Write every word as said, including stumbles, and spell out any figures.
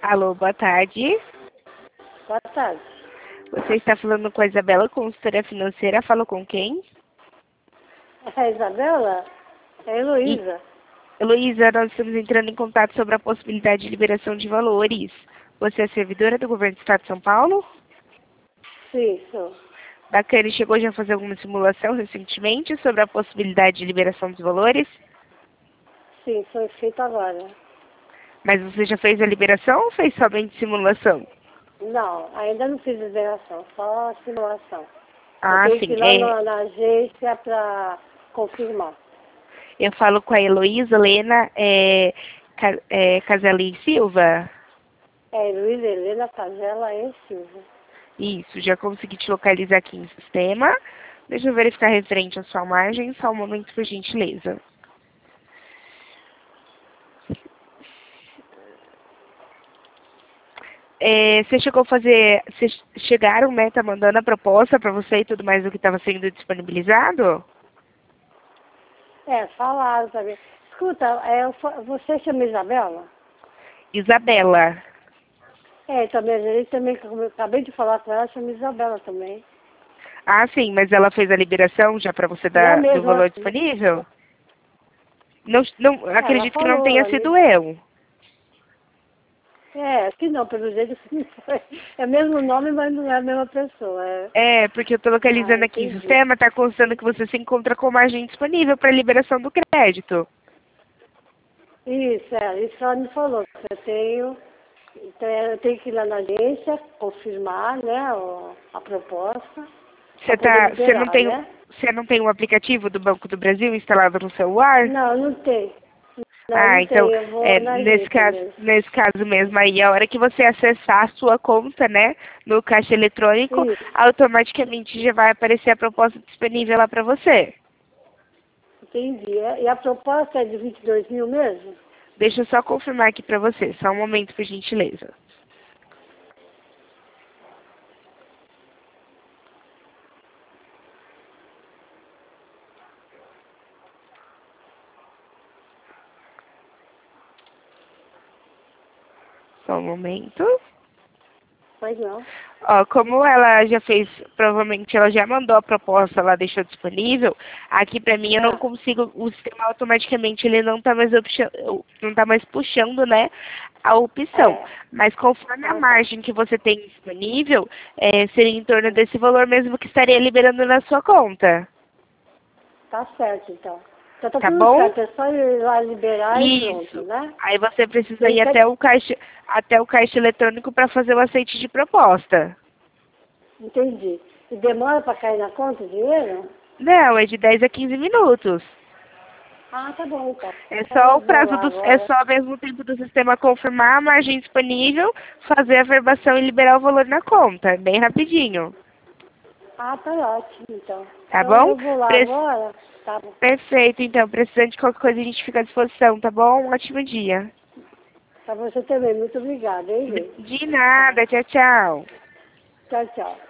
Alô, boa tarde. Boa tarde. Você está falando com a Isabela, consultora financeira. Falo com quem? É a Isabela? É a Heloísa. Heloísa, nós estamos entrando em contato sobre a possibilidade de liberação de valores. Você é servidora do governo do estado de São Paulo? Sim, sou. Bacana, e chegou já a fazer alguma simulação recentemente sobre a possibilidade de liberação dos valores? Sim, foi feito agora. Mas você já fez a liberação ou fez somente simulação? Não, ainda não fiz liberação, só simulação. Eu Ah, tenho que sim. ir lá É, na, na agência para confirmar. eu falo com a Heloísa Helena é, Ca- é, Caselli Silva. É Luiz Helena Casella e Silva. Isso, já consegui te localizar aqui no sistema. Deixa eu verificar referente à sua margem, só um momento, por gentileza. É, você chegou a fazer, vocês chegaram, né, tá mandando a proposta para você e tudo mais do que estava sendo disponibilizado? É, falaram também. Escuta, é, eu fa- você chama Isabela? Isabela. É, então minha gerente também, como eu acabei de falar com ela, chama Isabela também. Ah, sim, mas ela fez a liberação já para você E é a dar do mesma. valor disponível? Não, não, Ela acredito que não falou, tenha ela me sido eu. É, acho que não, pelo jeito que não foi. É o mesmo nome, mas não é a mesma pessoa. É... É, porque eu estou Ah, localizando aqui em entendi. sistema, está constando que você se encontra com margem disponível para liberação do crédito. Isso, é, isso ela me falou. Que eu tenho, então eu tenho que ir lá na agência, confirmar, né, o- a proposta, para Você poder tá, você não liberar, tem, né? você não tem um aplicativo do Banco do Brasil instalado no celular? Não, não tem. Não, Ah, não então, tem. Eu vou é, na nesse agência caso, mesmo. nesse caso mesmo aí, a hora que você acessar a sua conta, né, no caixa eletrônico, Isso, automaticamente já vai aparecer a proposta disponível lá para você. entendi. É, e a proposta é de vinte e dois mil mesmo? Deixa eu só confirmar aqui para você, só um momento, por gentileza. Só um momento. Pois não. Ó, como ela já fez, provavelmente ela já mandou a proposta, ela deixou disponível, aqui pra mim eu não Ah, consigo, o sistema automaticamente ele não tá mais, opcha- não tá mais puxando, né, a opção. é. Mas conforme a Ah, tá. margem que você tem disponível, é, seria em torno desse valor mesmo que estaria liberando na sua conta. Tá certo, então. Então tá Tá tudo bom? certo, é só ir lá liberar e pronto, Isso. né? Aí você precisa Tem ir que... até o caixa, até o caixa eletrônico para fazer o aceite de proposta. Entendi. E demora para cair na conta o dinheiro? Não, é de dez a quinze minutos. Ah, tá bom, então. É Então só eu o vou prazo lá do, é agora. só mesmo o tempo do sistema confirmar a margem disponível, fazer a verbação e liberar o valor na conta. É bem rapidinho. Ah, tá ótimo, então. Tá Então bom? eu vou lá Pre- agora. Tá bom. Perfeito, então. Precisando de qualquer coisa, a gente fica à disposição, tá bom? Um ótimo dia. Pra você também. Muito obrigada, hein, gente? De Tá. nada. Tchau, tchau. Tchau, tchau.